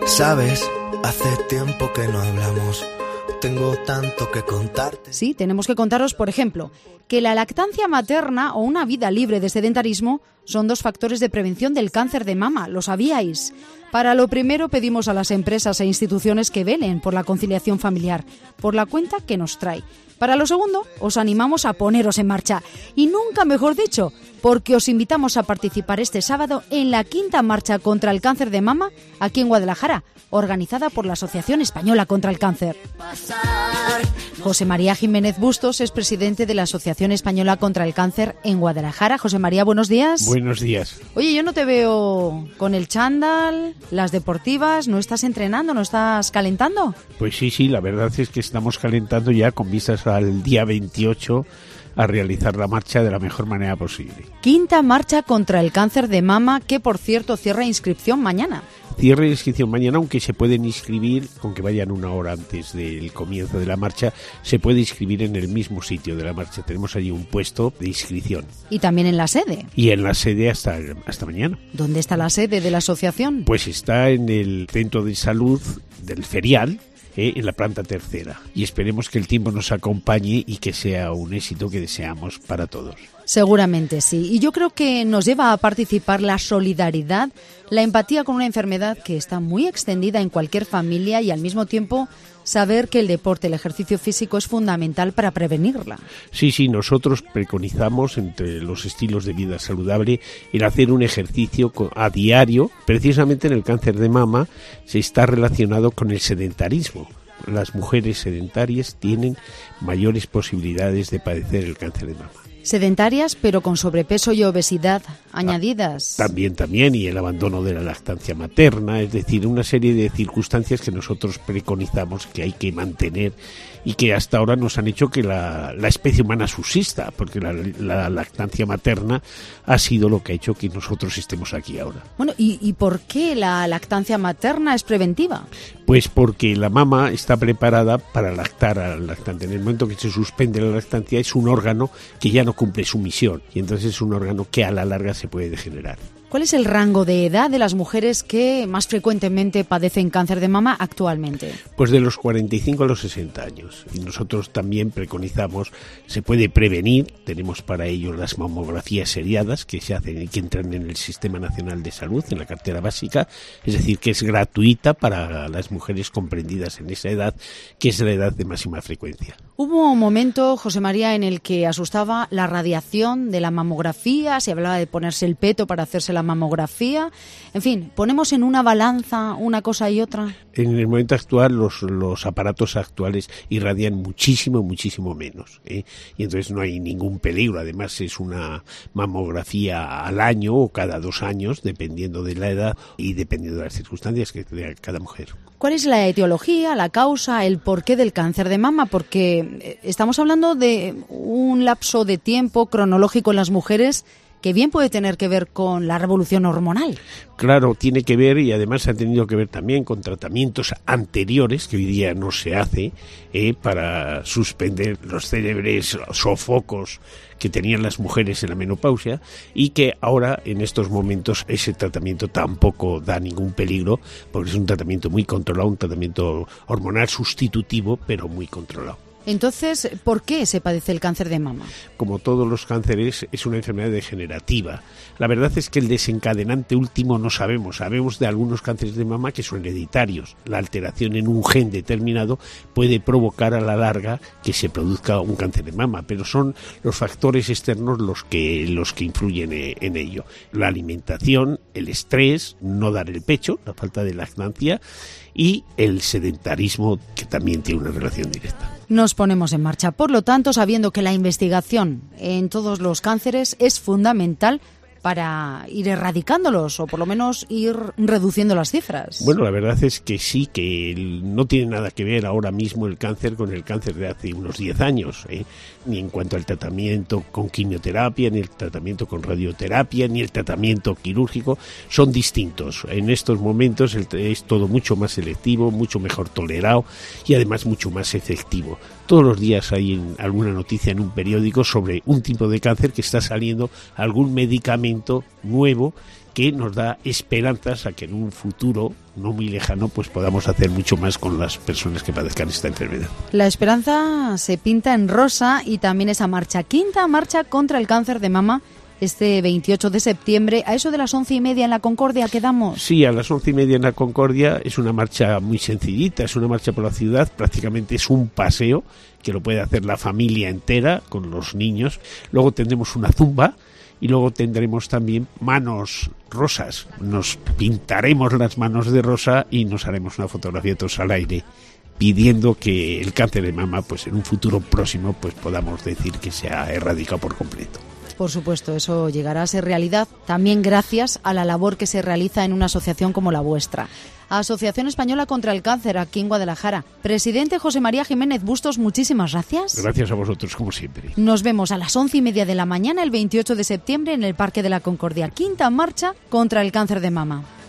Sabes, hace tiempo que no hablamos. Tengo tanto que contarte. Sí, tenemos que contaros, por ejemplo, que la lactancia materna o una vida libre de sedentarismo son 2 factores de prevención del cáncer de mama, ¿lo sabíais? Para lo primero pedimos a las empresas e instituciones que velen por la conciliación familiar, por la cuenta que nos trae. Para lo segundo, os animamos a poneros en marcha. Y nunca mejor dicho, porque os invitamos a participar este sábado en la 5ª Marcha contra el Cáncer de Mama, aquí en Guadalajara, organizada por la Asociación Española contra el Cáncer. José María Jiménez Bustos es presidente de la Asociación Española contra el Cáncer en Guadalajara. José María, buenos días. Buenos días. Oye, yo no te veo con el chándal, las deportivas, ¿no estás entrenando, no estás calentando? Pues sí, la verdad es que estamos calentando ya con vistas al día 28 a realizar la marcha de la mejor manera posible. 5ª Marcha contra el Cáncer de Mama, que por cierto cierra inscripción mañana. Cierre de inscripción mañana, aunque se pueden inscribir, con que vayan 1 hora antes del comienzo de la marcha, se puede inscribir en el mismo sitio de la marcha. Tenemos allí un puesto de inscripción. Y también en la sede. Y en la sede hasta mañana. ¿Dónde está la sede de la asociación? Pues está en el Centro de Salud del Ferial, en la planta 3ª. Y esperemos que el tiempo nos acompañe y que sea un éxito que deseamos para todos. Seguramente sí. Y yo creo que nos lleva a participar la solidaridad, la empatía con una enfermedad que está muy extendida en cualquier familia y al mismo tiempo saber que el deporte, el ejercicio físico es fundamental para prevenirla. Sí, nosotros preconizamos entre los estilos de vida saludable el hacer un ejercicio a diario. Precisamente en el cáncer de mama se está relacionado con el sedentarismo. Las mujeres sedentarias tienen mayores posibilidades de padecer el cáncer de mama. Sedentarias, pero con sobrepeso y obesidad añadidas. También, y el abandono de la lactancia materna, es decir, una serie de circunstancias que nosotros preconizamos que hay que mantener y que hasta ahora nos han hecho que la especie humana subsista, porque la lactancia materna ha sido lo que ha hecho que nosotros estemos aquí ahora. Bueno, ¿y por qué la lactancia materna es preventiva? Pues porque la mama está preparada para lactar al lactante. En el momento que se suspende la lactancia es un órgano que ya no cumple su misión y entonces es un órgano que a la larga se puede degenerar. ¿Cuál es el rango de edad de las mujeres que más frecuentemente padecen cáncer de mama actualmente? Pues de los 45 a los 60 años. Y nosotros también preconizamos, se puede prevenir, tenemos para ello las mamografías seriadas que se hacen y que entran en el Sistema Nacional de Salud, en la cartera básica, es decir, que es gratuita para las mujeres comprendidas en esa edad, que es la edad de máxima frecuencia. Hubo un momento, José María, en el que asustaba la radiación de la mamografía, se hablaba de ponerse el peto para hacerse la mamografía. En fin, ponemos en una balanza una cosa y otra. En el momento actual los aparatos actuales irradian muchísimo menos, y entonces no hay ningún peligro. Además es una mamografía al año o cada 2 años, dependiendo de la edad y dependiendo de las circunstancias que tenga cada mujer. ¿Cuál es la etiología, la causa, el porqué del cáncer de mama? Porque estamos hablando de un lapso de tiempo cronológico en las mujeres que bien puede tener que ver con la revolución hormonal. Claro, tiene que ver, y además ha tenido que ver también con tratamientos anteriores que hoy día no se hace para suspender los célebres sofocos que tenían las mujeres en la menopausia, y que ahora en estos momentos ese tratamiento tampoco da ningún peligro porque es un tratamiento muy controlado, un tratamiento hormonal sustitutivo pero muy controlado. Entonces, ¿por qué se padece el cáncer de mama? Como todos los cánceres, es una enfermedad degenerativa. La verdad es que el desencadenante último no sabemos. Sabemos de algunos cánceres de mama que son hereditarios. La alteración en un gen determinado puede provocar a la larga que se produzca un cáncer de mama, pero son los factores externos los que influyen en ello. La alimentación, el estrés, no dar el pecho, la falta de lactancia y el sedentarismo, que también tiene una relación directa. Nos ponemos en marcha, por lo tanto, sabiendo que la investigación en todos los cánceres es fundamental para ir erradicándolos o por lo menos ir reduciendo las cifras. Bueno, la verdad es que sí, que no tiene nada que ver ahora mismo el cáncer con el cáncer de hace unos 10 años, ni en cuanto al tratamiento con quimioterapia, ni el tratamiento con radioterapia, ni el tratamiento quirúrgico, son distintos. En estos momentos es todo mucho más selectivo, mucho mejor tolerado y además mucho más efectivo. Todos los días hay alguna noticia en un periódico sobre un tipo de cáncer que está saliendo algún medicamento tratamiento nuevo que nos da esperanzas a que en un futuro no muy lejano pues podamos hacer mucho más con las personas que padezcan esta enfermedad. La esperanza se pinta en rosa y también esa marcha, quinta marcha contra el cáncer de mama, este 28 de septiembre, a eso de las 11:30 en la Concordia quedamos. Sí, a las 11:30 en la Concordia. Es una marcha muy sencillita, es una marcha por la ciudad, prácticamente es un paseo que lo puede hacer la familia entera con los niños. Luego tendremos una zumba y luego tendremos también manos rosas. Nos pintaremos las manos de rosa y nos haremos una fotografía todos al aire, pidiendo que el cáncer de mama, pues en un futuro próximo, pues podamos decir que se ha erradicado por completo. Por supuesto, eso llegará a ser realidad también gracias a la labor que se realiza en una asociación como la vuestra. Asociación Española contra el Cáncer, aquí en Guadalajara. Presidente José María Jiménez Bustos, muchísimas gracias. Gracias a vosotros, como siempre. Nos vemos a las 11:30 de la mañana, el 28 de septiembre, en el Parque de la Concordia. Quinta marcha contra el cáncer de mama.